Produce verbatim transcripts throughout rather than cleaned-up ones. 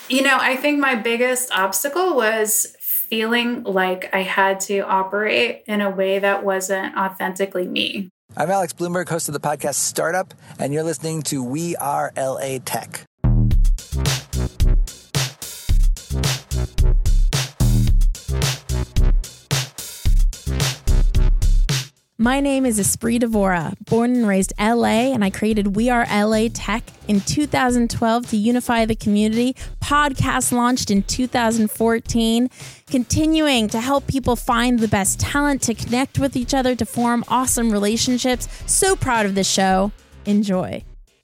You know, I think my biggest obstacle was feeling like I had to operate in a way that wasn't authentically me. I'm Alex Blumberg, host of the podcast Startup, and you're listening to We Are L A Tech. My name is Esprit Devora, born and raised L A, and I created We Are L A Tech in two thousand twelve to unify the community. Podcast launched in two thousand fourteen, continuing to help people find the best talent, to connect with each other, to form awesome relationships. So proud of this show. Enjoy.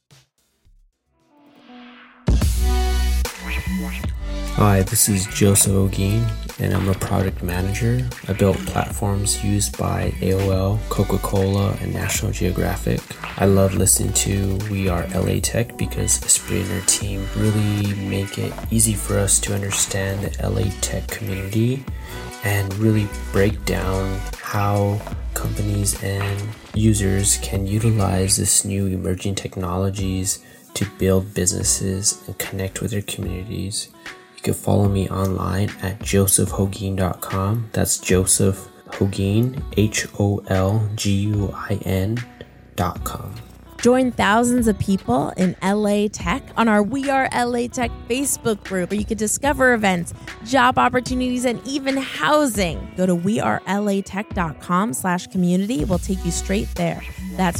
Hi, this is Joseph Ogeen, and I'm a product manager. I built platforms used by A O L, Coca-Cola, and National Geographic. I love listening to We Are L A Tech because Esprit and her team really make it easy for us to understand the L A Tech community and really break down how companies and users can utilize this new emerging technologies to build businesses and connect with their communities. You can follow me online at joseph hogeen dot com. That's Joseph Hogeen, H O L G U I N dot com. Join thousands of people in L A Tech on our We Are L A Tech Facebook group, where you can discover events, job opportunities, and even housing. Go to wearelatech.com slash community. We'll take you straight there. That's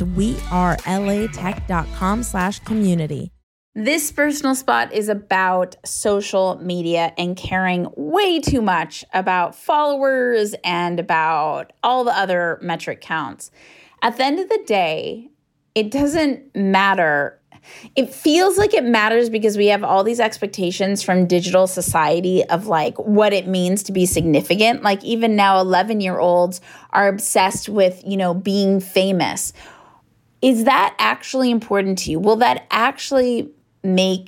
wearelatech.com slash community. This personal spot is about social media and caring way too much about followers and about all the other metric counts. At the end of the day, it doesn't matter. It feels like it matters because we have all these expectations from digital society of like what it means to be significant. Like even now, eleven-year-olds are obsessed with, you know, being famous. Is that actually important to you? Will that actually make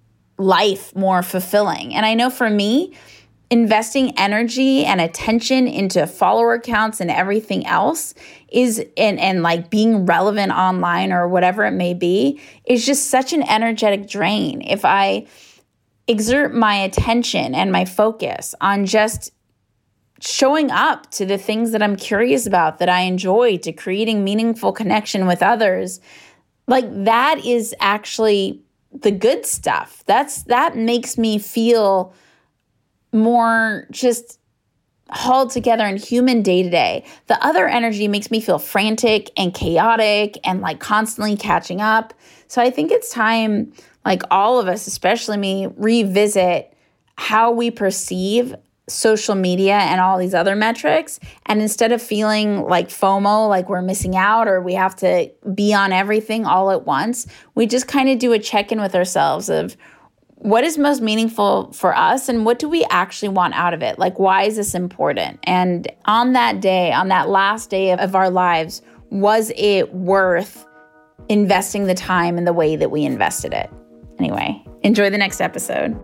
life more fulfilling? And I know for me, investing energy and attention into follower counts and everything else is, and, and like being relevant online or whatever it may be, is just such an energetic drain. If I exert my attention and my focus on just showing up to the things that I'm curious about, that I enjoy, to creating meaningful connection with others, like that is actually the good stuff. That's that makes me feel more just hauled together and human day to day. The other energy makes me feel frantic and chaotic and like constantly catching up. So I think it's time, like all of us, especially me, revisit how we perceive social media and all these other metrics. And instead of feeling like FOMO, like we're missing out or we have to be on everything all at once, we just kind of do a check-in with ourselves of what is most meaningful for us and what do we actually want out of it? Like, why is this important? And on that day, on that last day of, of our lives, was it worth investing the time in the way that we invested it? Anyway, enjoy the next episode.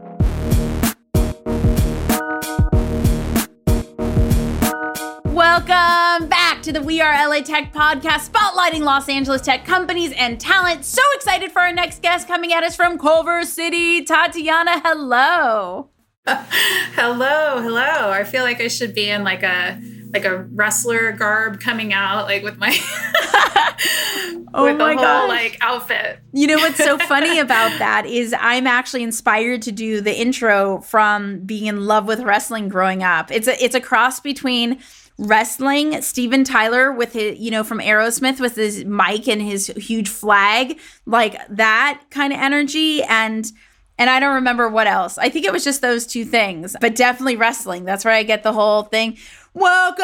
Welcome back to the We Are L A Tech podcast, spotlighting Los Angeles tech companies and talent. So excited for our next guest coming at us from Culver City, Tatiana. Hello. hello, hello. I feel like I should be in like a like a wrestler garb coming out, like with my oh with my the whole gosh. like outfit. You know what's so funny about that is I'm actually inspired to do the intro from being in love with wrestling growing up. It's a it's a cross between wrestling, Steven Tyler with his, you know, from Aerosmith with his mic and his huge flag, like that kind of energy. And and I don't remember what else. I think it was just those two things, but definitely wrestling. That's where I get the whole thing. Welcome!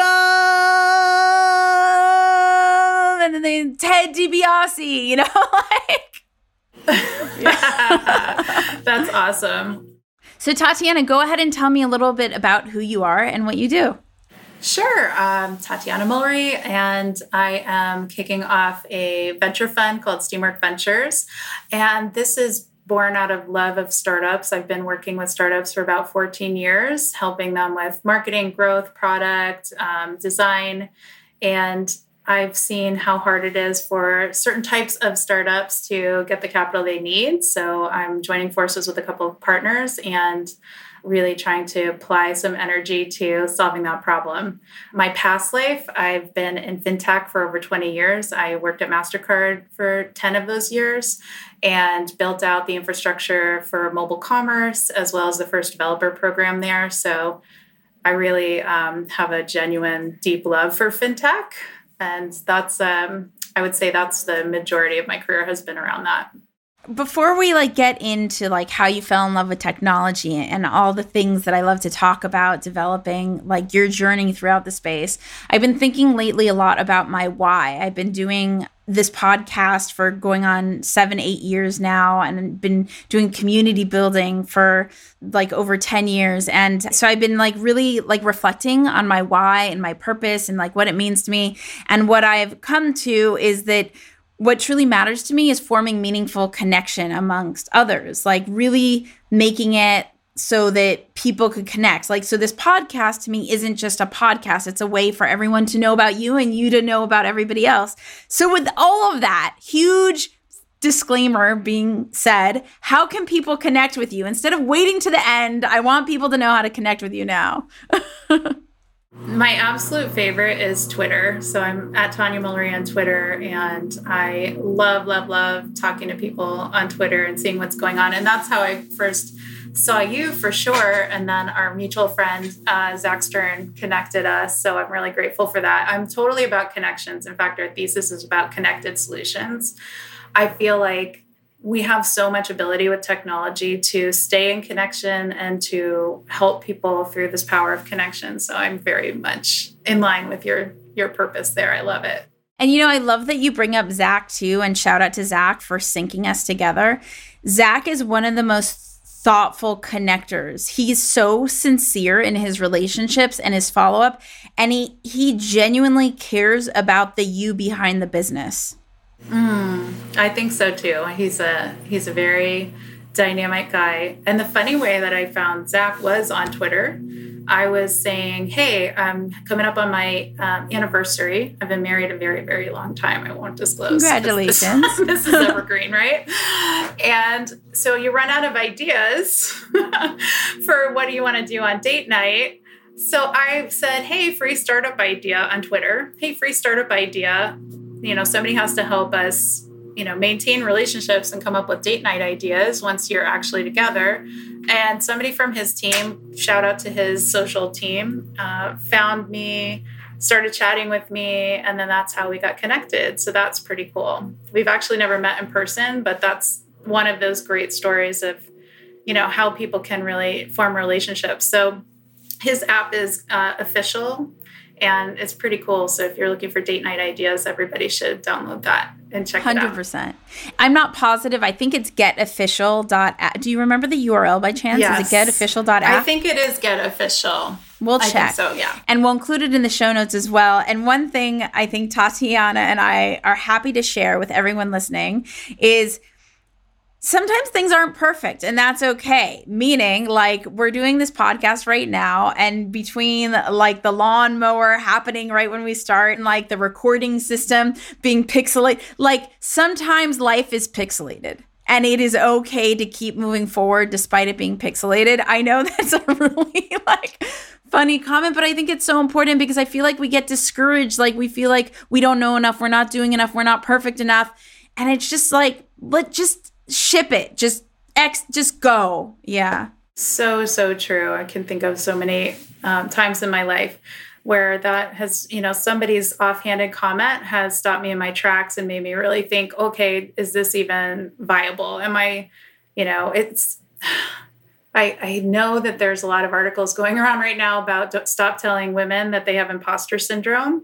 And then they, Ted DiBiase, you know, like. That's awesome. So Tatiana, go ahead and tell me a little bit about who you are and what you do. Sure. Um, Tatiana Mulry, and I am kicking off a venture fund called Steamwork Ventures. And this is born out of love of startups. I've been working with startups for about fourteen years, helping them with marketing, growth, product, um, design. And I've seen how hard it is for certain types of startups to get the capital they need. So I'm joining forces with a couple of partners and really trying to apply some energy to solving that problem. My past life, I've been in fintech for over twenty years. I worked at MasterCard for ten of those years and built out the infrastructure for mobile commerce, as well as the first developer program there. So I really um, have a genuine, deep love for fintech. And that's, um, I would say that's the majority of my career has been around that. Before we like get into like how you fell in love with technology and all the things that I love to talk about developing like your journey throughout the space, I've been thinking lately a lot about my why. I've been doing this podcast for going on seven, eight years now, and been doing community building for like over ten years. And so I've been like really like reflecting on my why and my purpose and like what it means to me. And what I've come to is that what truly matters to me is forming meaningful connection amongst others, like really making it so that people could connect. Like, so this podcast to me isn't just a podcast. It's a way for everyone to know about you and you to know about everybody else. So with all of that huge disclaimer being said, how can people connect with you? Instead of waiting to the end, I want people to know how to connect with you now. My absolute favorite is Twitter. So I'm at Tanya Mullery on Twitter, and I love, love, love talking to people on Twitter and seeing what's going on. And that's how I first saw you for sure. And then our mutual friend, uh, Zach Stern, connected us. So I'm really grateful for that. I'm totally about connections. In fact, our thesis is about connected solutions. I feel like we have so much ability with technology to stay in connection and to help people through this power of connection. So I'm very much in line with your, your purpose there. I love it. And, you know, I love that you bring up Zach too, and shout out to Zach for syncing us together. Zach is one of the most thoughtful connectors. He's so sincere in his relationships and his follow-up, and he, he genuinely cares about the you behind the business. Mm, I think so too. He's a he's a very dynamic guy. And the funny way that I found Zach was on Twitter. I was saying, hey, I'm coming up on my um, anniversary. I've been married a very, very long time. I won't disclose. Congratulations. This, this is evergreen, right? And so you run out of ideas for what do you want to do on date night. So I said, hey, free startup idea on Twitter. Hey, free startup idea. You know, somebody has to help us, you know, maintain relationships and come up with date night ideas once you're actually together. And somebody from his team, shout out to his social team, uh, found me, started chatting with me, and then that's how we got connected. So that's pretty cool. We've actually never met in person, but that's one of those great stories of, you know, how people can really form relationships. So his app is uh, Official. And it's pretty cool. So if you're looking for date night ideas, everybody should download that and check one hundred percent. It out. I'm not positive. I think it's get official dot app. Do you remember the U R L by chance? Yes. Is it get official dot app? I think it is Get Official. We'll check. I think so, yeah. And we'll include it in the show notes as well. And one thing I think Tatiana and I are happy to share with everyone listening is sometimes things aren't perfect, and that's okay. Meaning, like, we're doing this podcast right now, and between like the lawnmower happening right when we start and like the recording system being pixelated, like sometimes life is pixelated. And it is okay to keep moving forward despite it being pixelated. I know that's a really like funny comment, but I think it's so important because I feel like we get discouraged. Like we feel like we don't know enough. We're not doing enough. We're not perfect enough. And it's just like, let just ship it. Just X, just go. Yeah. So, so true. I can think of so many um, times in my life where that has, you know, somebody's offhanded comment has stopped me in my tracks and made me really think, okay, is this even viable? Am I, you know, it's, I, I know that there's a lot of articles going around right now about don't stop telling women that they have imposter syndrome.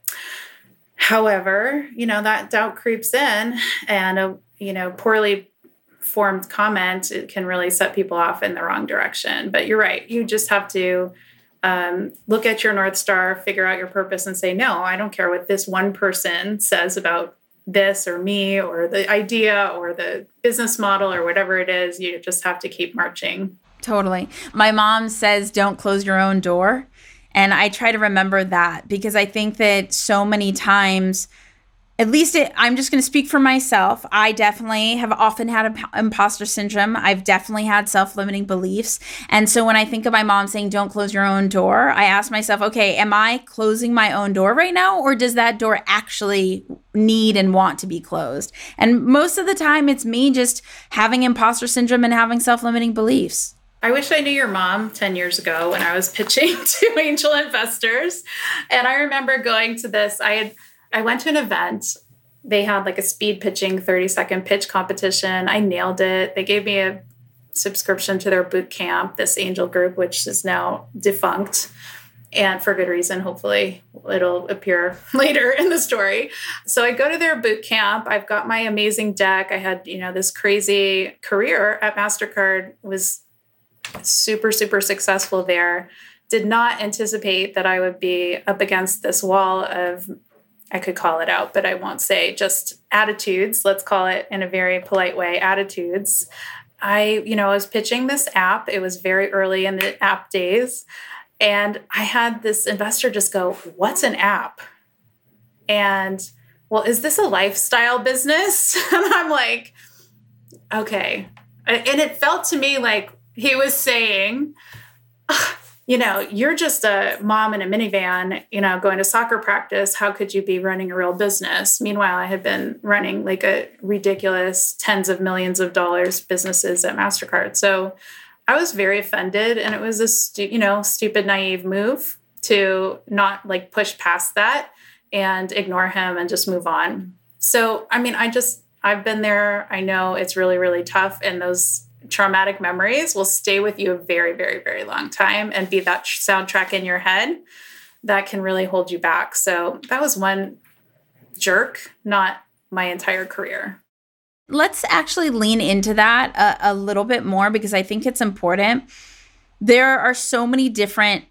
However, you know, that doubt creeps in, and a, you know, poorly formed comment, it can really set people off in the wrong direction. But you're right. You just have to um, look at your North Star, figure out your purpose, and say, no, I don't care what this one person says about this or me or the idea or the business model or whatever it is. You just have to keep marching. Totally. My mom says, don't close your own door. And I try to remember that because I think that so many times, at least it, I'm just going to speak for myself. I definitely have often had imp- imposter syndrome. I've definitely had self-limiting beliefs. And so when I think of my mom saying, don't close your own door, I ask myself, okay, am I closing my own door right now? Or does that door actually need and want to be closed? And most of the time it's me just having imposter syndrome and having self-limiting beliefs. I wish I knew your mom ten years ago when I was pitching to angel investors. And I remember going to this, I had I went to an event. They had like a speed pitching thirty second pitch competition. I nailed it. They gave me a subscription to their boot camp, this angel group, which is now defunct, and for good reason. Hopefully it'll appear later in the story. So I go to their boot camp. I've got my amazing deck. I had, you know, this crazy career at MasterCard, was super, super successful there. Did not anticipate that I would be up against this wall of, I could call it out, but I won't say, just attitudes. Let's call it in a very polite way, attitudes. I, you know, I was pitching this app. It was very early in the app days. And I had this investor just go, what's an app? And, well, is this a lifestyle business? And I'm like, okay. And it felt to me like he was saying, you know, you're just a mom in a minivan, you know, going to soccer practice. How could you be running a real business? Meanwhile, I had been running like a ridiculous tens of millions of dollars businesses at MasterCard. So I was very offended, and it was a, stu- you know, stupid, naive move to not like push past that and ignore him and just move on. So, I mean, I just, I've been there. I know it's really, really tough. And those traumatic memories will stay with you a very, very, very long time and be that soundtrack in your head that can really hold you back. So that was one jerk, not my entire career. Let's actually lean into that a, a little bit more because I think it's important. There are so many different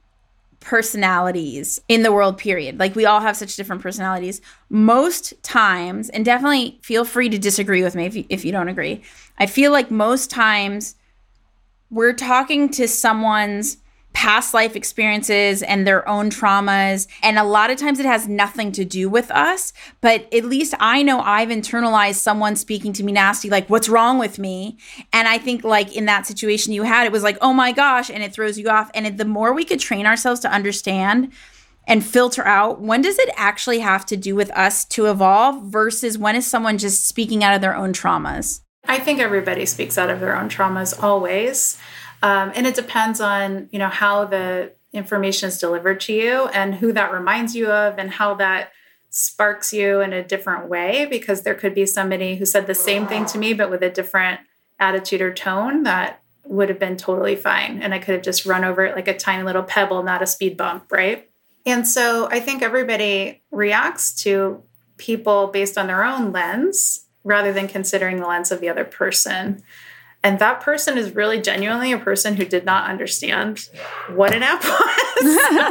personalities in the world, period. Like we all have such different personalities. Most times, and definitely feel free to disagree with me if you, if you don't agree, I feel like most times we're talking to someone's past life experiences and their own traumas. And a lot of times it has nothing to do with us. But at least I know I've internalized someone speaking to me nasty, like, what's wrong with me? And I think like in that situation you had, it was like, oh my gosh, and it throws you off. And it, the more we could train ourselves to understand and filter out, when does it actually have to do with us to evolve versus when is someone just speaking out of their own traumas? I think everybody speaks out of their own traumas always. Um, and it depends on, you know, how the information is delivered to you and who that reminds you of and how that sparks you in a different way, because there could be somebody who said the same thing to me, but with a different attitude or tone that would have been totally fine. And I could have just run over it like a tiny little pebble, not a speed bump, right? And so I think everybody reacts to people based on their own lens rather than considering the lens of the other person. And that person is really genuinely a person who did not understand what an app was.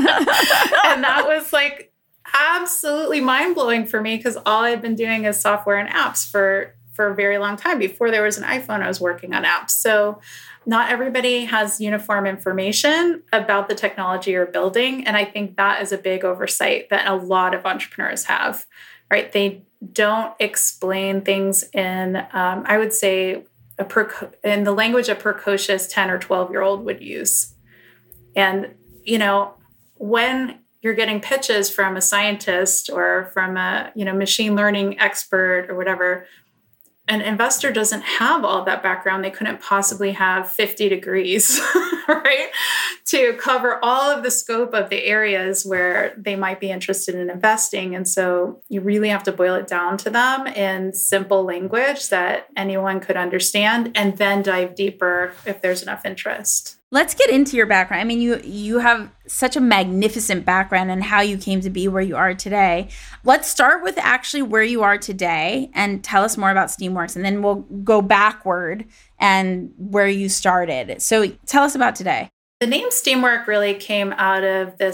And that was like absolutely mind-blowing for me because all I'd been doing is software and apps for, for a very long time. Before there was an iPhone, I was working on apps. So not everybody has uniform information about the technology you're building. And I think that is a big oversight that a lot of entrepreneurs have, right? They don't explain things in, um, I would say, A preco- in the language a precocious ten or twelve year old would use. And, you know, when you're getting pitches from a scientist or from a, you know, machine learning expert or whatever, an investor doesn't have all that background. They couldn't possibly have fifty degrees, right? To cover all of the scope of the areas where they might be interested in investing. And so you really have to boil it down to them in simple language that anyone could understand and then dive deeper if there's enough interest. Let's get into your background. I mean, you you have such a magnificent background and how you came to be where you are today. Let's start with actually where you are today and tell us more about Steamworks, and then we'll go backward and where you started. So tell us about today. The name Steamwork really came out of this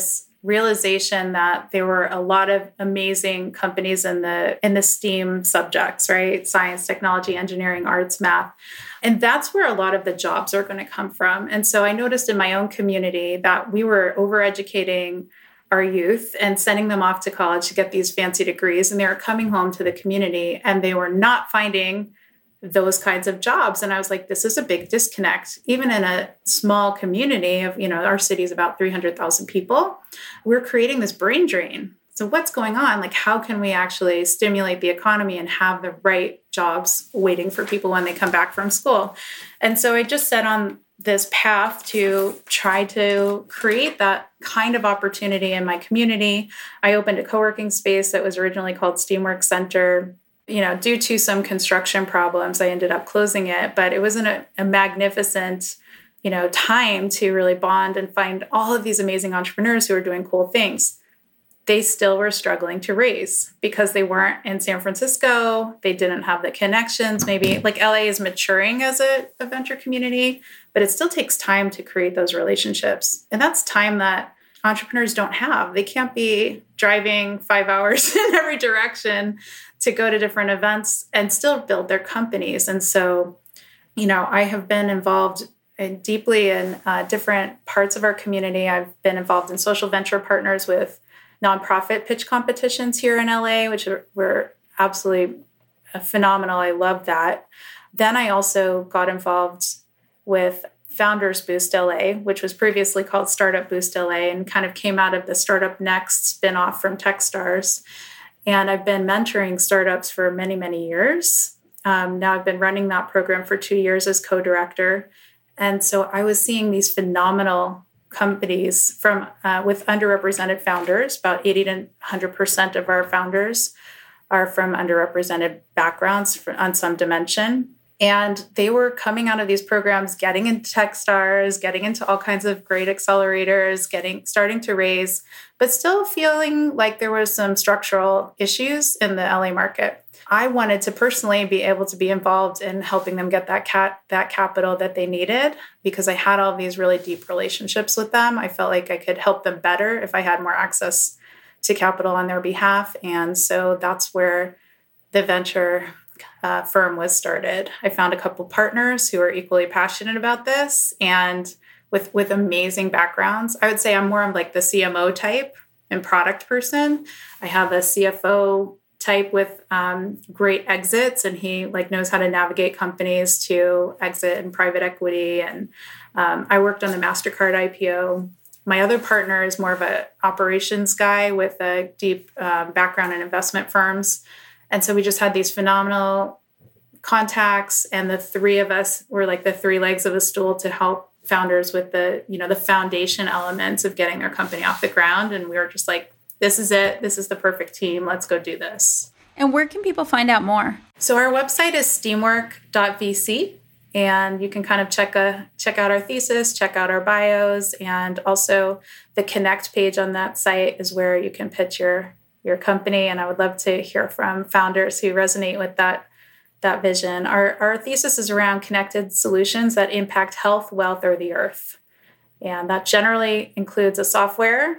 realization that there were a lot of amazing companies in the in the STEAM subjects, right? Science, technology, engineering, arts, math. And that's where a lot of the jobs are going to come from. And so I noticed in my own community that we were overeducating our youth and sending them off to college to get these fancy degrees. And they were coming home to the community and they were not finding those kinds of jobs. And I was like, this is a big disconnect. Even in a small community of, you know, our city is about three hundred thousand people, we're creating this brain drain. So what's going on? Like, how can we actually stimulate the economy and have the right jobs waiting for people when they come back from school? And so I just set on this path to try to create that kind of opportunity in my community. I opened a co-working space that was originally called Steamwork Center. You know, due to some construction problems, I ended up closing it, but it wasn't a, a magnificent, you know, time to really bond and find all of these amazing entrepreneurs who are doing cool things. They still were struggling to raise because they weren't in San Francisco. They didn't have the connections. Maybe like L A is maturing as a, a venture community, but it still takes time to create those relationships. And that's time that entrepreneurs don't have. They can't be driving five hours in every direction to go to different events and still build their companies. And so, you know, I have been involved in, deeply in uh, different parts of our community. I've been involved in social venture partners with nonprofit pitch competitions here in L A, which are, were absolutely phenomenal. I love that. Then I also got involved with Founders Boost L A, which was previously called Startup Boost L A and kind of came out of the Startup Next spinoff from Techstars. And I've been mentoring startups for many, many years. Um, now I've been running that program for two years as co-director. And so I was seeing these phenomenal companies from uh, with underrepresented founders. About eighty to one hundred percent of our founders are from underrepresented backgrounds for, on some dimension. And they were coming out of these programs, getting into Techstars, getting into all kinds of great accelerators, getting starting to raise, but still feeling like there was some structural issues in the L A market. I wanted to personally be able to be involved in helping them get that cat that capital that they needed because I had all these really deep relationships with them. I felt like I could help them better if I had more access to capital on their behalf. And so that's where the venture uh, firm was started. I found a couple partners who are equally passionate about this and with, with amazing backgrounds. I would say I'm more of like the C M O type and product person. I have a C F O type with um, great exits, and he like knows how to navigate companies to exit and private equity. And um, I worked on the MasterCard I P O. My other partner is more of an operations guy with a deep um, background in investment firms. And so we just had these phenomenal contacts, and the three of us were like the three legs of a stool to help founders with the, you know, the foundation elements of getting their company off the ground. And we were just like, this is it. This is the perfect team. Let's go do this. And where can people find out more? So our website is steamwork dot v c, and you can kind of check a, check out our thesis, check out our bios, and also the Connect page on that site is where you can pitch your your company. And I would love to hear from founders who resonate with that that vision. Our our thesis is around connected solutions that impact health, wealth, or the earth, and that generally includes a software.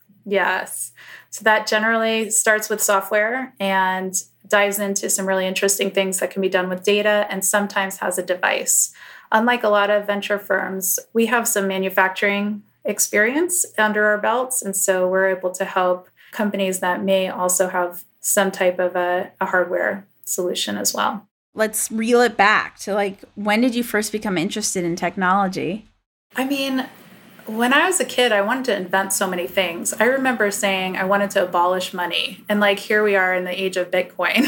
Yes. So that generally starts with software and dives into some really interesting things that can be done with data and sometimes has a device. Unlike a lot of venture firms, we have some manufacturing experience under our belts. And so we're able to help companies that may also have some type of a, a hardware solution as well. Let's reel it back to like, when did you first become interested in technology? I mean, when I was a kid, I wanted to invent so many things. I remember saying I wanted to abolish money. And like, here we are in the age of Bitcoin.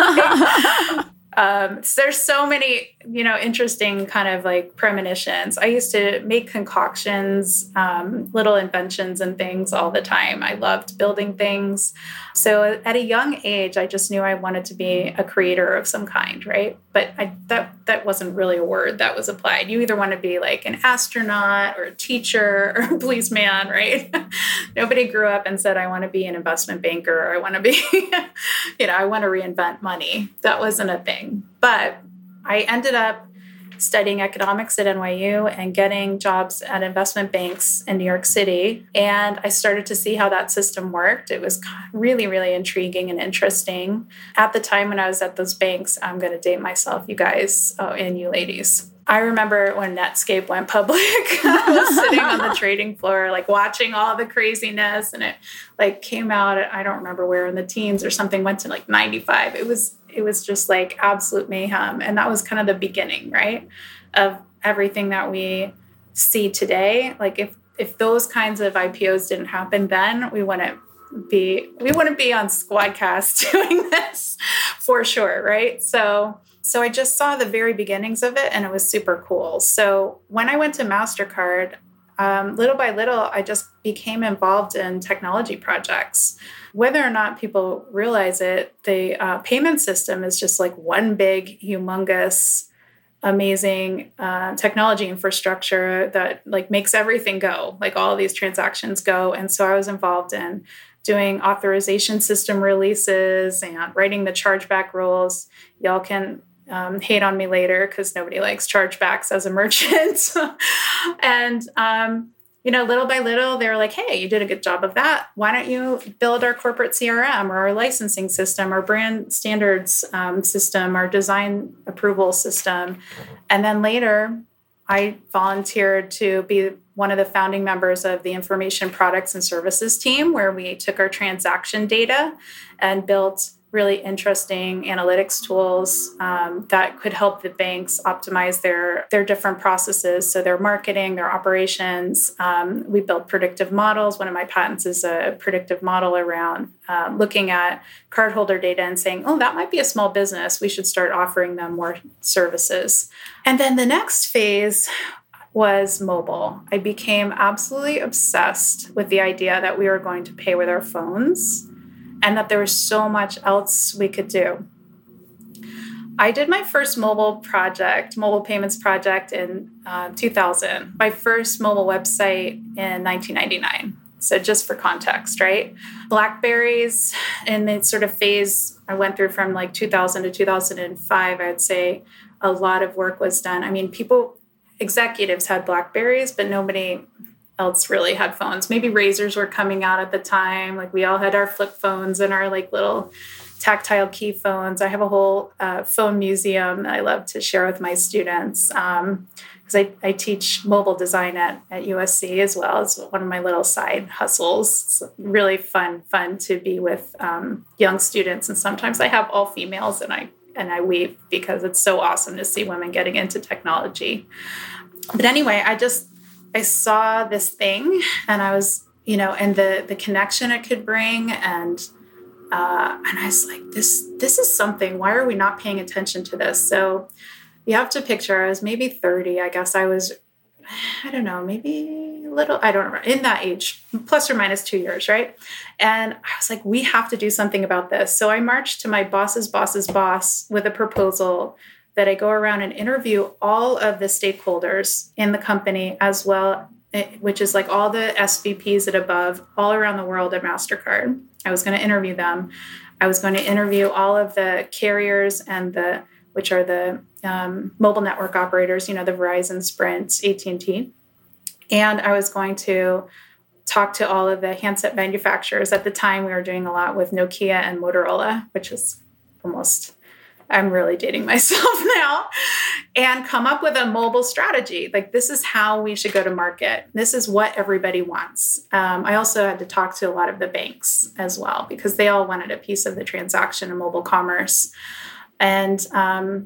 um, so there's so many, you know, interesting kind of like premonitions. I used to make concoctions, um, little inventions and things all the time. I loved building things. So at a young age, I just knew I wanted to be a creator of some kind, right? But I, that that wasn't really a word that was applied. You either want to be like an astronaut or a teacher or a policeman, right? Nobody grew up and said, I want to be an investment banker, or I want to be, you know, I want to reinvent money. That wasn't a thing. But I ended up studying economics at N Y U and getting jobs at investment banks in New York City. And I started to see how that system worked. It was really, really intriguing and interesting. At the time when I was at those banks, I'm going to date myself, you guys, oh, and you ladies. I remember when Netscape went public, I was sitting on the trading floor, like watching all the craziness, and it like came out at, I don't remember where, in the teens or something, went to like ninety-five. It was, it was just like absolute mayhem. And that was kind of the beginning, right, of everything that we see today. Like if, if those kinds of I P Os didn't happen then, we wouldn't be, we wouldn't be on Squadcast doing this for sure. Right. So So I just saw the very beginnings of it, and it was super cool. So when I went to MasterCard, um, little by little, I just became involved in technology projects. Whether or not people realize it, the uh, payment system is just like one big, humongous, amazing uh, technology infrastructure that like makes everything go, like all of these transactions go. And so I was involved in doing authorization system releases and writing the chargeback rules. Y'all can Um, hate on me later because nobody likes chargebacks as a merchant. and, um, you know, little by little, they were like, hey, you did a good job of that. Why don't you build our corporate C R M or our licensing system, our brand standards um, system, our design approval system? And then later, I volunteered to be one of the founding members of the information products and services team, where we took our transaction data and built really interesting analytics tools um, that could help the banks optimize their, their different processes. So their marketing, their operations. Um, we built predictive models. One of my patents is a predictive model around uh, looking at cardholder data and saying, oh, that might be a small business. We should start offering them more services. And then the next phase was mobile. I became absolutely obsessed with the idea that we were going to pay with our phones, and that there was so much else we could do. I did my first mobile project, mobile payments project in uh, two thousand, my first mobile website in nineteen ninety-nine. So just for context, right? BlackBerries, in the sort of phase I went through from like two thousand to two thousand five, I'd say a lot of work was done. I mean, people, executives had BlackBerries, but nobody else really had phones. Maybe razors were coming out at the time. Like we all had our flip phones and our like little tactile key phones. I have a whole uh, phone museum that I love to share with my students um, because I, I teach mobile design at, at U S C as well as one of my little side hustles. It's really fun, fun to be with um, young students. And sometimes I have all females and I and I weep because it's so awesome to see women getting into technology. But anyway, I just I saw this thing, and I was, you know, and the the connection it could bring, and uh, and I was like, this this is something. Why are we not paying attention to this? So you have to picture I was maybe thirty. I guess I was, I don't know, maybe a little. I don't remember, in that age, plus or minus two years, right? And I was like, we have to do something about this. So I marched to my boss's boss's boss with a proposal that I go around and interview all of the stakeholders in the company as well, which is like all the S V Ps and above all around the world at MasterCard. I was going to interview them. I was going to interview all of the carriers and the, which are the um, mobile network operators, you know, the Verizon, Sprint, A T and T. And I was going to talk to all of the handset manufacturers. At the time, we were doing a lot with Nokia and Motorola, which is almost... I'm really dating myself now, and come up with a mobile strategy. Like, this is how we should go to market. This is what everybody wants. Um, I also had to talk to a lot of the banks as well, because they all wanted a piece of the transaction in mobile commerce. And um,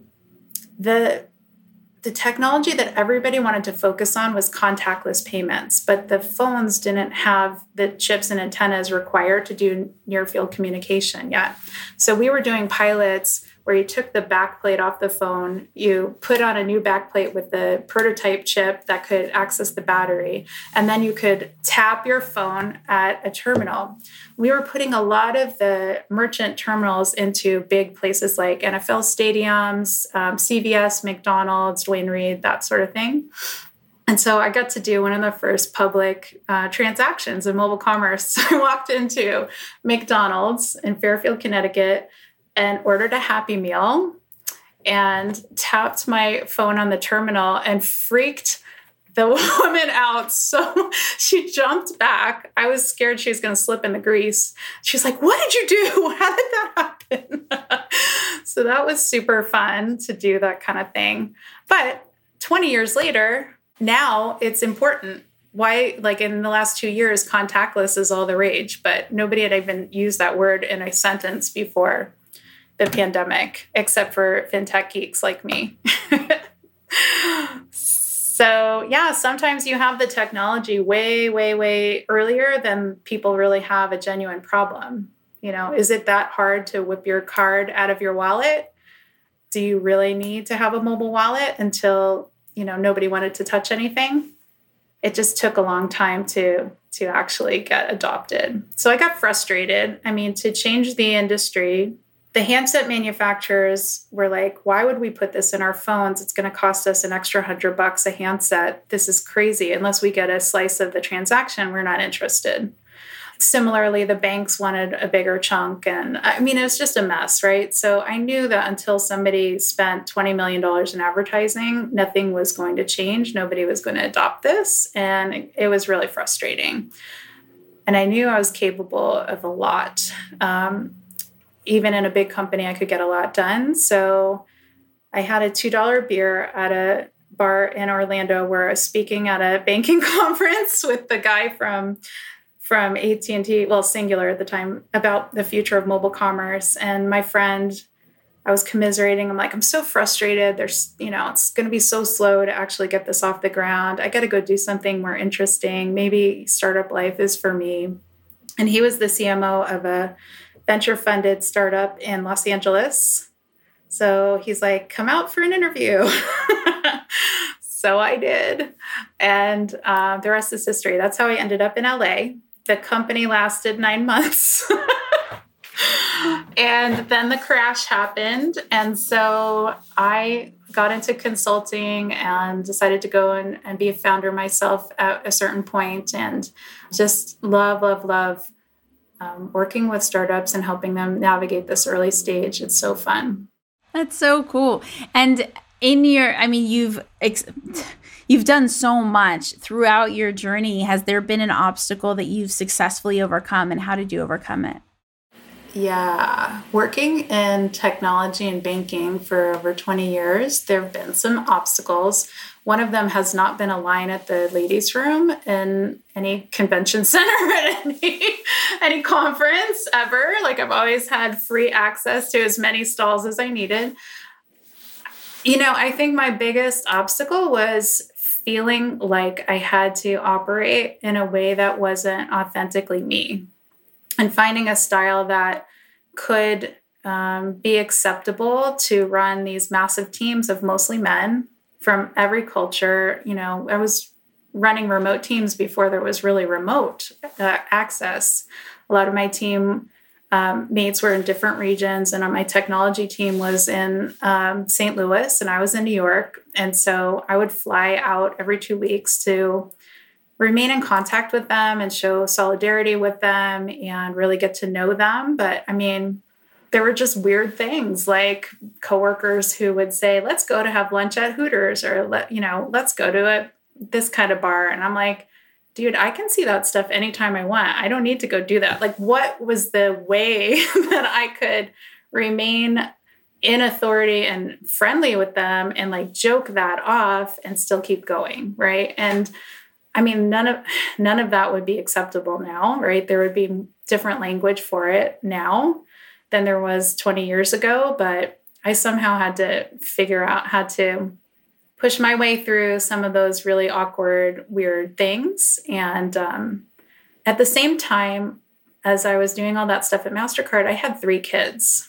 the the technology that everybody wanted to focus on was contactless payments, but the phones didn't have the chips and antennas required to do near-field communication yet. So we were doing pilots where you took the backplate off the phone, you put on a new backplate with the prototype chip that could access the battery, and then you could tap your phone at a terminal. We were putting a lot of the merchant terminals into big places like N F L stadiums, um, C V S, McDonald's, Duane Reade, that sort of thing. And so I got to do one of the first public uh, transactions in mobile commerce. I walked into McDonald's in Fairfield, Connecticut, and ordered a Happy Meal. and tapped my phone on the terminal and freaked the woman out. So she jumped back. I was scared she was going to slip in the grease. She's like, "What did you do? How did that happen?" So that was super fun to do that kind of thing. But twenty years later, now it's important. Why, like in the last two years, contactless is all the rage, but nobody had even used that word in a sentence before the pandemic, except for fintech geeks like me. So yeah, sometimes you have the technology way, way, way earlier than people really have a genuine problem. You know, is it that hard to whip your card out of your wallet? Do you really need to have a mobile wallet until, you know, nobody wanted to touch anything? It just took a long time to, to actually get adopted. So I got frustrated. I mean, to change the industry, the handset manufacturers were like, why would we put this in our phones? It's going to cost us an extra hundred bucks a handset. This is crazy. Unless we get a slice of the transaction, we're not interested. Similarly, the banks wanted a bigger chunk. And I mean, it was just a mess, right? So I knew that until somebody spent twenty million dollars in advertising, nothing was going to change. Nobody was going to adopt this. And it was really frustrating. And I knew I was capable of a lot. Um, Even in a big company, I could get a lot done. So I had a two dollar beer at a bar in Orlando where I was speaking at a banking conference with the guy from, from A T and T, well, Singular at the time, about the future of mobile commerce. And my friend, I was commiserating. I'm like, I'm so frustrated. There's, you know, it's going to be so slow to actually get this off the ground. I got to go do something more interesting. Maybe startup life is for me. And he was the C M O of a venture-funded startup in Los Angeles. So he's like, come out for an interview. So I did. And uh, the rest is history. That's how I ended up in L A. The company lasted nine months. And then the crash happened. And so I got into consulting and decided to go and, and be a founder myself at a certain point, and just love, love, love Um, working with startups and helping them navigate this early stage. It's so fun. That's so cool. And in your, I mean, you've ex- you've done so much throughout your journey. Has there been an obstacle that you've successfully overcome, and how did you overcome it? Yeah, working in technology and banking for over twenty years, there have been some obstacles. One of them has not been a line at the ladies' room in any convention center at any, any conference ever. Like, I've always had free access to as many stalls as I needed. You know, I think my biggest obstacle was feeling like I had to operate in a way that wasn't authentically me, and finding a style that could um, be acceptable to run these massive teams of mostly men from every culture. You know, I was running remote teams before there was really remote uh, access. A lot of my team um, mates were in different regions, and on my technology team was in um, Saint Louis, and I was in New York. And so I would fly out every two weeks to remain in contact with them and show solidarity with them and really get to know them. But I mean, there were just weird things like coworkers who would say, let's go to have lunch at Hooters, or let, you know, let's go to a, this kind of bar. And I'm like, dude, I can see that stuff anytime I want. I don't need to go do that. Like, what was the way that I could remain in authority and friendly with them and like joke that off and still keep going, right? And I mean, none of none of that would be acceptable now, right? There would be different language for it now than there was twenty years ago, but I somehow had to figure out how to push my way through some of those really awkward, weird things. And um, at the same time, as I was doing all that stuff at MasterCard, I had three kids.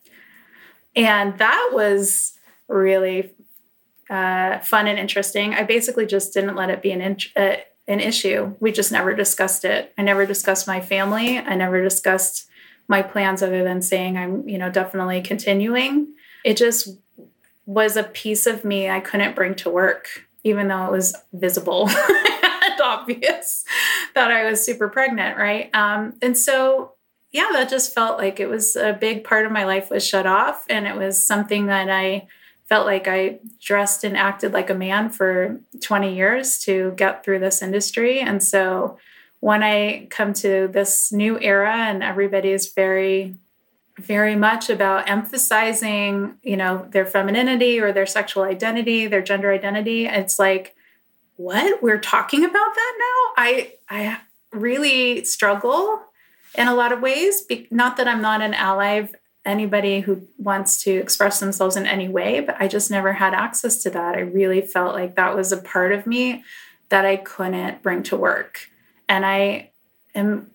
And that was really Uh, fun and interesting. I basically just didn't let it be an in- uh, an issue. We just never discussed it. I never discussed my family. I never discussed my plans other than saying I'm, you know, definitely continuing. It just was a piece of me I couldn't bring to work, even though it was visible and obvious that I was super pregnant, right? Um, and so, yeah, that just felt like it was a big part of my life was shut off, and it was something that I felt like I dressed and acted like a man for twenty years to get through this industry. And so when I come to this new era and everybody is very, very much about emphasizing, you know, their femininity or their sexual identity, their gender identity, it's like, what? We're talking about that now? I I really struggle in a lot of ways. Be- not that I'm not an ally of anybody who wants to express themselves in any way, but I just never had access to that. I really felt like that was a part of me that I couldn't bring to work. And I am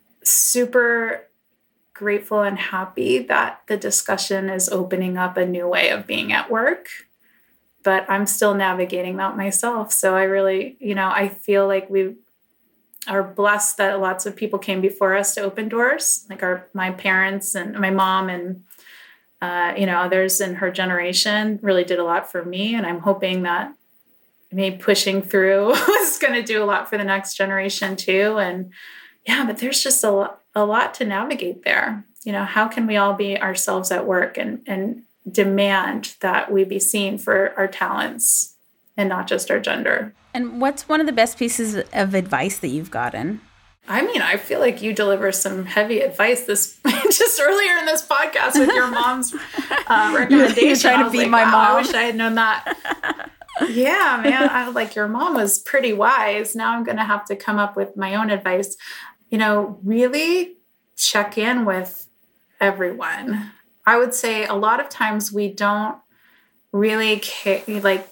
super grateful and happy that the discussion is opening up a new way of being at work. But I'm still navigating that myself. So I really, you know, I feel like we are blessed that lots of people came before us to open doors, like our my parents and my mom and Uh, you know, others in her generation really did a lot for me. And I'm hoping that me pushing through is going to do a lot for the next generation too. And yeah, but there's just a lot, a lot to navigate there. You know, how can we all be ourselves at work and, and demand that we be seen for our talents and not just our gender? And what's one of the best pieces of advice that you've gotten? I mean, I feel like you deliver some heavy advice this just earlier in this podcast with your mom's uh, recommendation. You're trying to beat like, my wow, mom. I wish I had known that. Yeah, man. I like your mom was pretty wise. Now I'm going to have to come up with my own advice. You know, really check in with everyone. I would say a lot of times we don't really care, like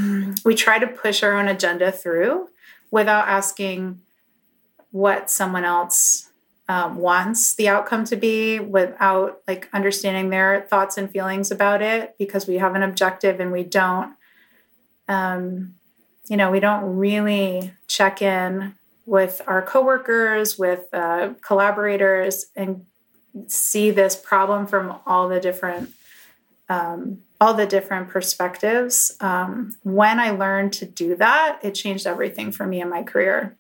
we try to push our own agenda through without asking what someone else um, wants the outcome to be, without like understanding their thoughts and feelings about it, because we have an objective and we don't, um, you know, we don't really check in with our coworkers, with uh, collaborators, and see this problem from all the different, um, all the different perspectives. Um, when I learned to do that, it changed everything for me in my career.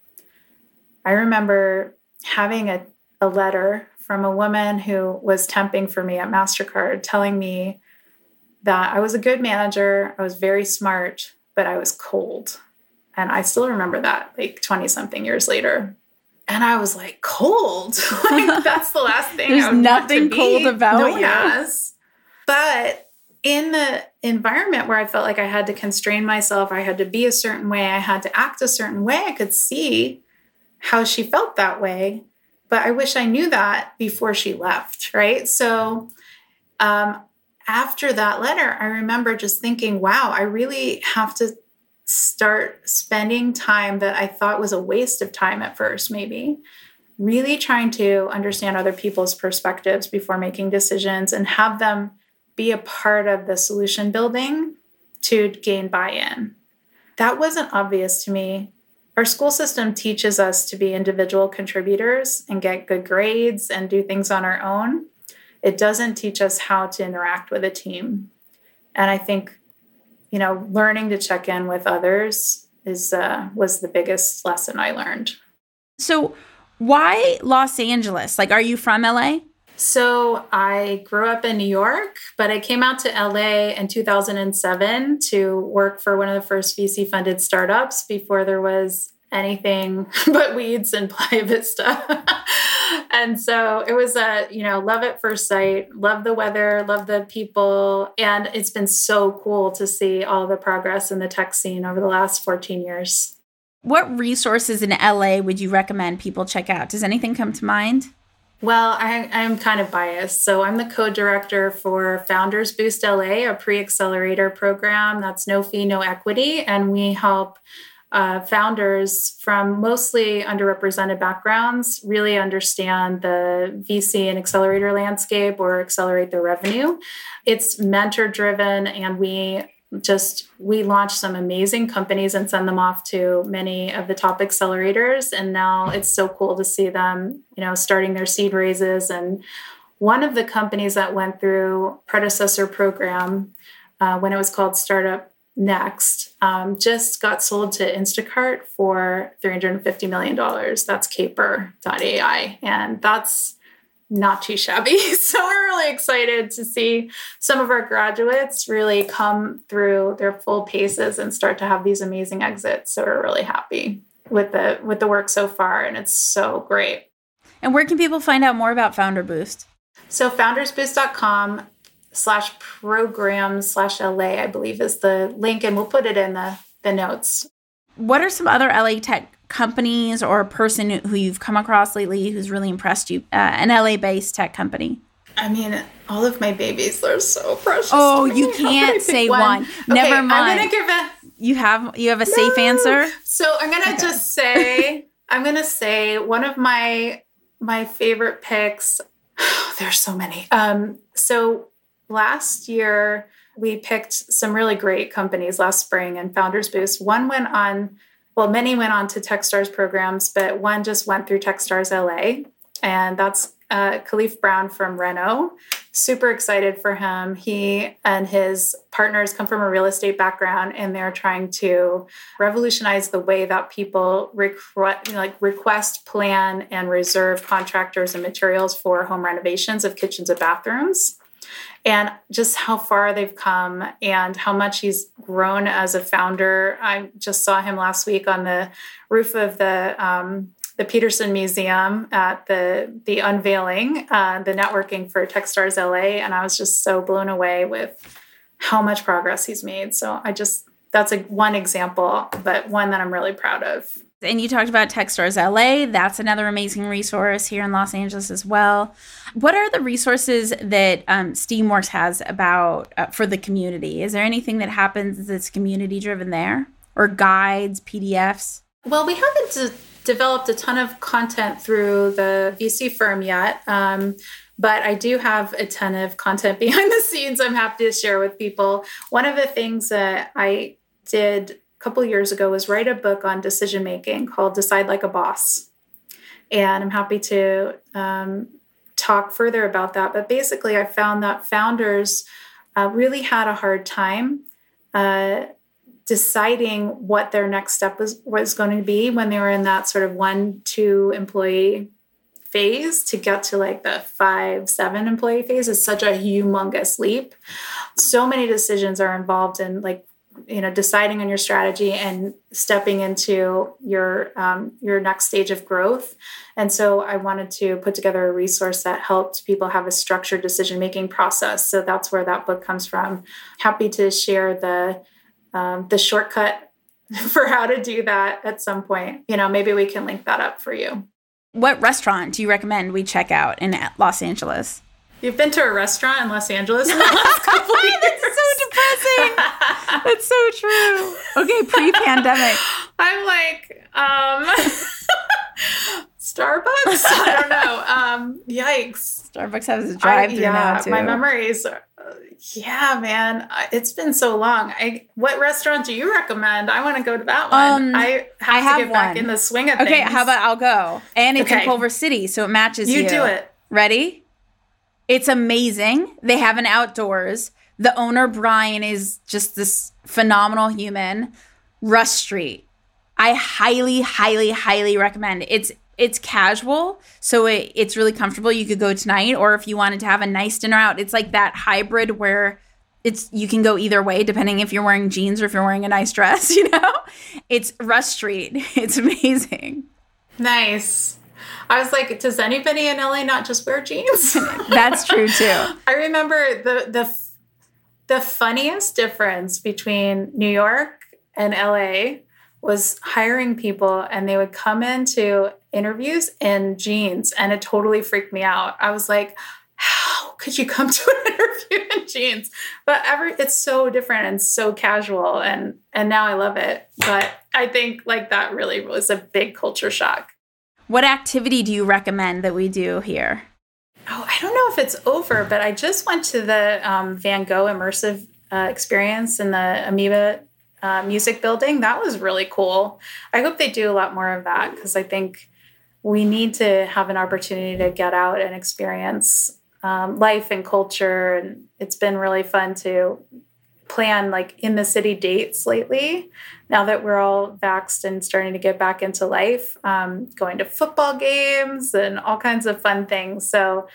I remember having a, a letter from a woman who was temping for me at MasterCard telling me that I was a good manager, I was very smart, but I was cold. And I still remember that like twenty-something years later. And I was like, cold? Like, that's the last thing There's I would nothing want to cold be. about no you. one has. But in the environment where I felt like I had to constrain myself, I had to be a certain way, I had to act a certain way, I could see how she felt that way. But I wish I knew that before she left, right? So um, after that letter, I remember just thinking, wow, I really have to start spending time that I thought was a waste of time at first, maybe, really trying to understand other people's perspectives before making decisions and have them be a part of the solution building to gain buy-in. That wasn't obvious to me. Our school system teaches us to be individual contributors and get good grades and do things on our own. It doesn't teach us how to interact with a team. And I think, you know, learning to check in with others is uh, was the biggest lesson I learned. So why Los Angeles? Like, are you from L A? So I grew up in New York, but I came out to L A in two thousand seven to work for one of the first V C-funded startups before there was anything but weeds and Playa Vista. And so it was a, you know, love at first sight, love the weather, love the people. And it's been so cool to see all the progress in the tech scene over the last fourteen years. What resources in L A would you recommend people check out? Does anything come to mind? Well, I, I'm kind of biased. So I'm the co-director for Founders Boost L A, a pre-accelerator program that's no fee, no equity. And we help uh, founders from mostly underrepresented backgrounds really understand the V C and accelerator landscape or accelerate their revenue. It's mentor-driven, and we just we launch some amazing companies and send them off to many of the top accelerators. And now it's so cool to see them, you know, starting their seed raises. And one of the companies that went through predecessor program uh, when it was called Startup Next um, just got sold to Instacart for three hundred fifty million dollars. That's Caper dot A I. And that's not too shabby. So we're really excited to see some of our graduates really come through their full paces and start to have these amazing exits. So we're really happy with the with the work so far, and it's so great. And where can people find out more about Founder Boost? So foundersboost.com slash program slash LA, I believe is the link, and we'll put it in the, the notes. What are some other L A tech companies or a person who you've come across lately who's really impressed you? Uh, an L A-based tech company. I mean, all of my babies, they're so precious. Oh, you can't say one. one. Okay, Never mind. I'm gonna give a. You have you have a safe no. answer. So I'm gonna okay. just say I'm gonna say one of my my favorite picks. There's so many. Um, so last year we picked some really great companies last spring in Founders Boost. One went on. Well, many went on to Techstars programs, but one just went through Techstars L A, and that's uh, Khalif Brown from Renault. Super excited for him. He and his partners come from a real estate background, and they're trying to revolutionize the way that people requ- like request, plan, and reserve contractors and materials for home renovations of kitchens and bathrooms. And just how far they've come and how much he's grown as a founder. I just saw him last week on the roof of the um, the Peterson Museum at the the unveiling, uh, the networking for Techstars L A, and I was just so blown away with how much progress he's made. So I just that's a one example, but one that I'm really proud of. And you talked about Techstars L A. That's another amazing resource here in Los Angeles as well. What are the resources that um, Steamworks has about uh, for the community? Is there anything that happens that's community driven there, or guides, P D Fs? Well, we haven't de- developed a ton of content through the V C firm yet, um, but I do have a ton of content behind the scenes I'm happy to share with people. One of the things that I did couple of years ago was write a book on decision making called Decide Like a Boss. And I'm happy to um, talk further about that. But basically, I found that founders uh, really had a hard time uh, deciding what their next step was, was going to be when they were in that sort of one, two employee phase to get to like the five, seven employee phase is such a humongous leap. So many decisions are involved in like you know, deciding on your strategy and stepping into your um, your next stage of growth. And so I wanted to put together a resource that helped people have a structured decision-making process. So that's where that book comes from. Happy to share the um, the shortcut for how to do that at some point. You know, maybe we can link that up for you. What restaurant do you recommend we check out in Los Angeles? You've been to a restaurant in Los Angeles in the last couple of years. That's so depressing. That's so true. Okay, pre-pandemic. I'm like, um, Starbucks? I don't know. Um, yikes. Starbucks has a drive-through yeah, now, too. My memories are, uh, yeah, man. It's been so long. I, what restaurant do you recommend? I want to go to that one. Um, I have I to have get one. back in the swing of okay, things. Okay, how about I'll go? And it's okay. in Culver City, so it matches you. You do it. Ready? It's amazing. They have an outdoors. The owner, Brian, is just this phenomenal human. Rush Street. I highly, highly, highly recommend. It's it's casual, so it, it's really comfortable. You could go tonight, or if you wanted to have a nice dinner out, it's like that hybrid where it's you can go either way, depending if you're wearing jeans or if you're wearing a nice dress, you know? It's Rush Street. It's amazing. Nice. I was like, does anybody in L A not just wear jeans? That's true too. I remember the the the funniest difference between New York and L A was hiring people, and they would come into interviews in jeans, and it totally freaked me out. I was like, how could you come to an interview in jeans? But every it's so different and so casual, and and now I love it. But I think like that really was a big culture shock. What activity do you recommend that we do here? Oh, I don't know if it's over, but I just went to the um, Van Gogh immersive uh, experience in the Amoeba uh, Music Building. That was really cool. I hope they do a lot more of that, because I think we need to have an opportunity to get out and experience um, life and culture. And it's been really fun to plan like in the city dates lately. Now that we're all vaxxed and starting to get back into life, um, going to football games and all kinds of fun things. So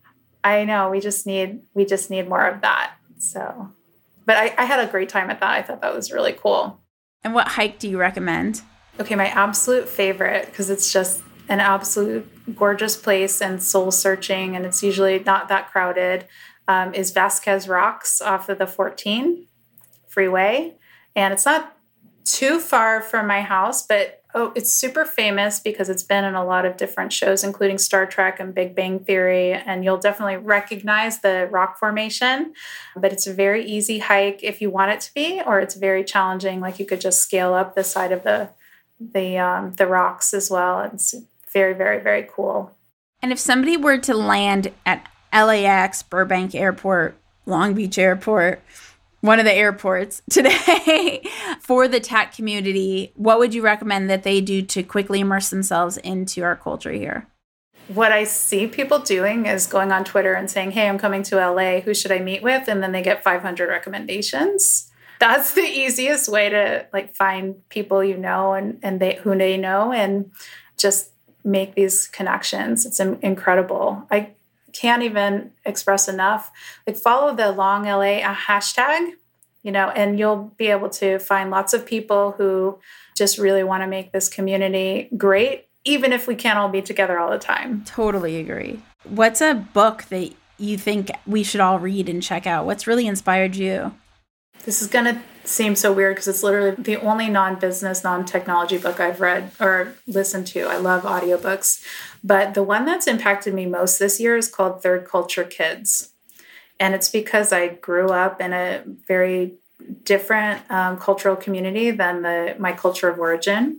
I know we just need we just need more of that. So, but I, I had a great time at that. I thought that was really cool. And what hike do you recommend? Okay, my absolute favorite, because it's just an absolute gorgeous place and soul searching, and it's usually not that crowded, um, is Vasquez Rocks off of the fourteen freeway. And it's not too far from my house, but oh, it's super famous because it's been in a lot of different shows, including Star Trek and Big Bang Theory, and you'll definitely recognize the rock formation. But it's a very easy hike if you want it to be, or it's very challenging, like you could just scale up the side of the the um, the rocks as well. It's very, very, very cool. And if somebody were to land at L A X, Burbank Airport, Long Beach Airport, one of the airports today for the tech community, what would you recommend that they do to quickly immerse themselves into our culture here? What I see people doing is going on Twitter and saying, hey, I'm coming to L A. Who should I meet with? And then they get five hundred recommendations. That's the easiest way to like find people you know and, and they who they know and just make these connections. It's incredible. I can't even express enough. Like follow the Long L A hashtag, you know, and you'll be able to find lots of people who just really want to make this community great, even if we can't all be together all the time. Totally agree. What's a book that you think we should all read and check out? What's really inspired you? This is going to seem so weird because it's literally the only non-business, non-technology book I've read or listened to. I love audiobooks. But the one that's impacted me most this year is called Third Culture Kids. And it's because I grew up in a very different um, cultural community than the my culture of origin.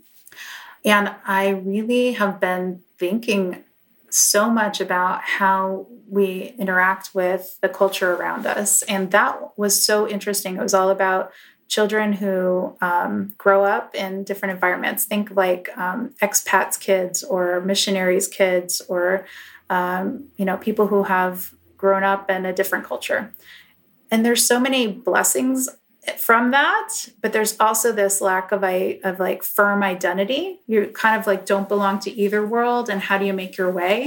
And I really have been thinking so much about how we interact with the culture around us. And that was so interesting. It was all about children who um, grow up in different environments. Think like um, expats kids or missionaries kids or, um, you know, people who have grown up in a different culture. And there's so many blessings from that, but there's also this lack of a of like firm identity. You kind of like don't belong to either world, and how do you make your way?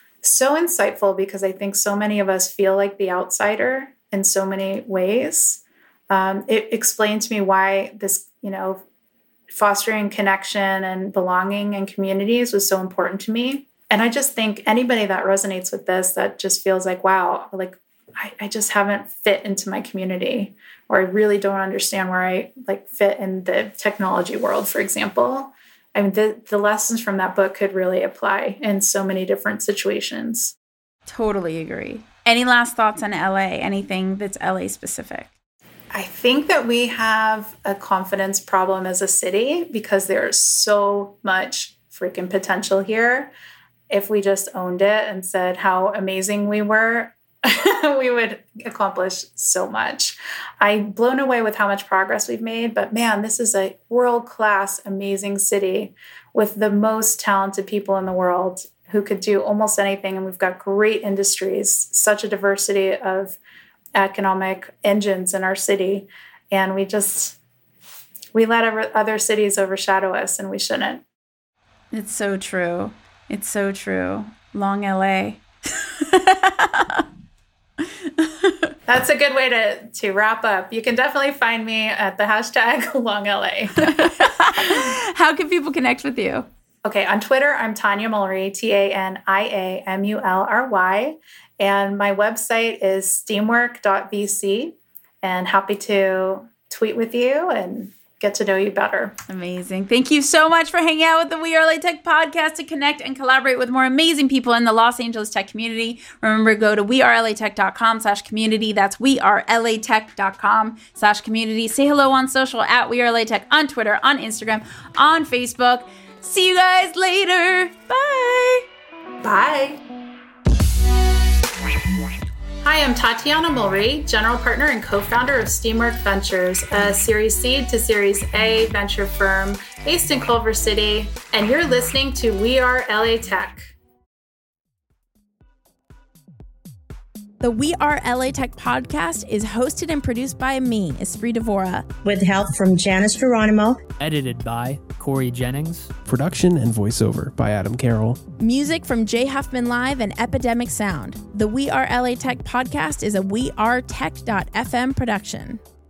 So insightful, because I think so many of us feel like the outsider in so many ways. Um, it explained to me why this, you know, fostering connection and belonging in communities was so important to me. And I just think anybody that resonates with this, that just feels like, wow, like I, I just haven't fit into my community, or I really don't understand where I like fit in the technology world, for example. I mean, the, the lessons from that book could really apply in so many different situations. Totally agree. Any last thoughts on L A? Anything that's L A specific? I think that we have a confidence problem as a city because there's so much freaking potential here. If we just owned it and said how amazing we were, we would accomplish so much. I'm blown away with how much progress we've made, but man, this is a world-class, amazing city with the most talented people in the world who could do almost anything. And we've got great industries, such a diversity of economic engines in our city. And we just, we let other cities overshadow us, and we shouldn't. It's so true. It's so true. Long L A. That's a good way to, to wrap up. You can definitely find me at the hashtag Long L A. How can people connect with you? Okay, on Twitter, I'm Tania Mulry, T A N I A M U L R Y. And my website is steamwork dot v c. And happy to tweet with you and get to know you better. Amazing. Thank you so much for hanging out with the We Are L A Tech podcast to connect and collaborate with more amazing people in the Los Angeles tech community. Remember, go to we are l a tech dot com slash community. That's we are l a tech dot com slash community. Say hello on social at We Are L A Tech on Twitter, on Instagram, on Facebook. See you guys later. Bye. Bye. Hi, I'm Tatiana Mulry, general partner and co-founder of Steamwork Ventures, a Series C to Series A venture firm based in Culver City, and you're listening to We Are L A Tech. The We Are L A Tech podcast is hosted and produced by me, Espree Devora. With help from Janice Geronimo. Edited by Corey Jennings. Production and voiceover by Adam Carroll. Music from Jay Huffman Live and Epidemic Sound. The We Are L A Tech podcast is a we are tech dot f m production.